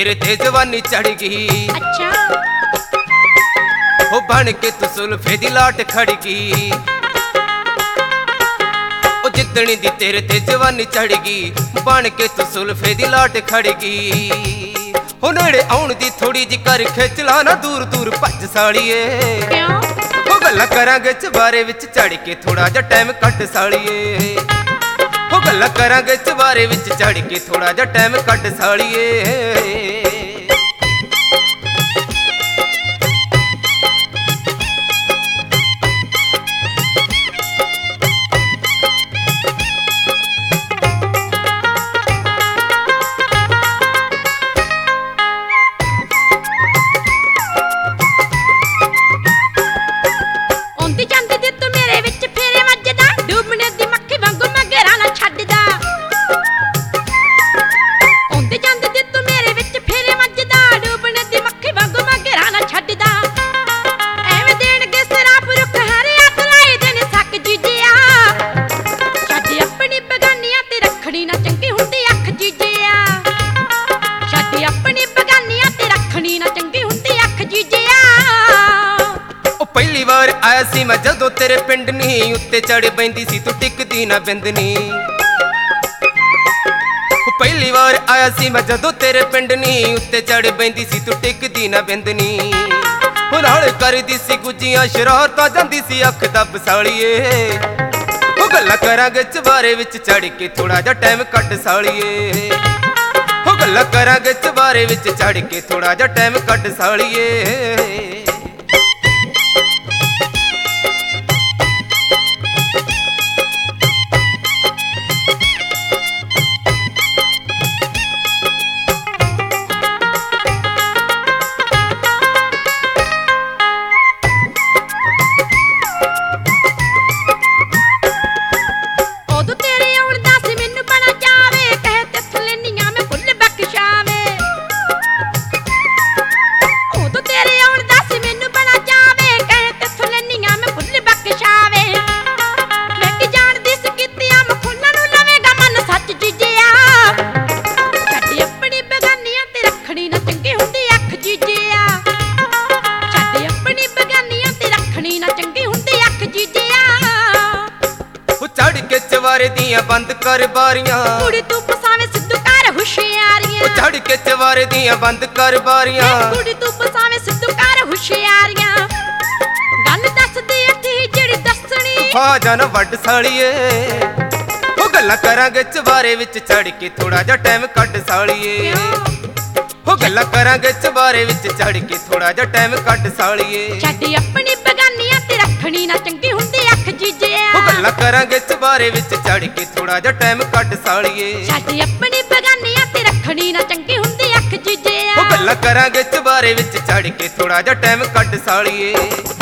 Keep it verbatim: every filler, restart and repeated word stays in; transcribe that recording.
तेरे ते जवानी चढ़ गई। अच्छा हो बन के तू सुल्फे दी लाट खड़ गई। ओ जितनी दी तेरे ते जवानी चढ़ गई, बन के तू सुल्फे दी लाट खड़ गई। हो नेड़े आउण दी थोड़ी जी कर खिच ला ना, दूर दूर भज सालिए। क्यों हो गल्लां करांगे चबारे विच चढ़ के थोड़ा जा टाइम कट सालिए। हो गल्लां करांगे चबारे विच चढ़ के थोड़ा जा टाइम कट सालिए। आया सी मैं जदों तेरे पिंड नी, उत्ते चढ़ बैंदी सी तू टिकदी ना बिंदनी। पहली बार आया सी मैं जदों तेरे पिंड नी, उत्ते चढ़ बैंदी सी तू टिकदी ना बिंदनी। हुण हौले करदी सी गुज्जियां शरारतां, जांदी सी अख दब सालिए। हो गल्लां करांगे चबारे विच चढ़ के थोड़ा जा टाइम कट सालिए। हो गल्लां करांगे चबारे विच चढ़ के थोड़ा जा टाइम कट सालिए। चवारे दियां बंद कर बारियां, कुड़ी तू फसावे सिद्धू कर हुशियारियां। चढ़ के चवारे दियां बंद कर बारियां, कुड़ी तू फसावे सिद्धू कर हुशियारियां। गल दस दी थी जेड़ी दसनी, आ जाना वड सालिए। हो गल्लां करांगे चबारे विच चढ़ के थोड़ा जा टाइम कट सालिए। हो गल्लां करांगे चबारे विच चढ़ के थोड़ा जा टाइम कट सालिए। छड्डी अपनी बगानियां ते रखनी ना चंगी हुंदी अख जीजिया। हो गल्लां करांगे चबारे विच चढ़ के थोड़ा जा टाइम कट सालिए। छड्डी अपनी बगानियां ते रखनी ना चंगी हुंदी अख जीजिया। हो गल्लां करांगे चबारे विच चढ़ के थोड़ा जा टाइम कट सालिए।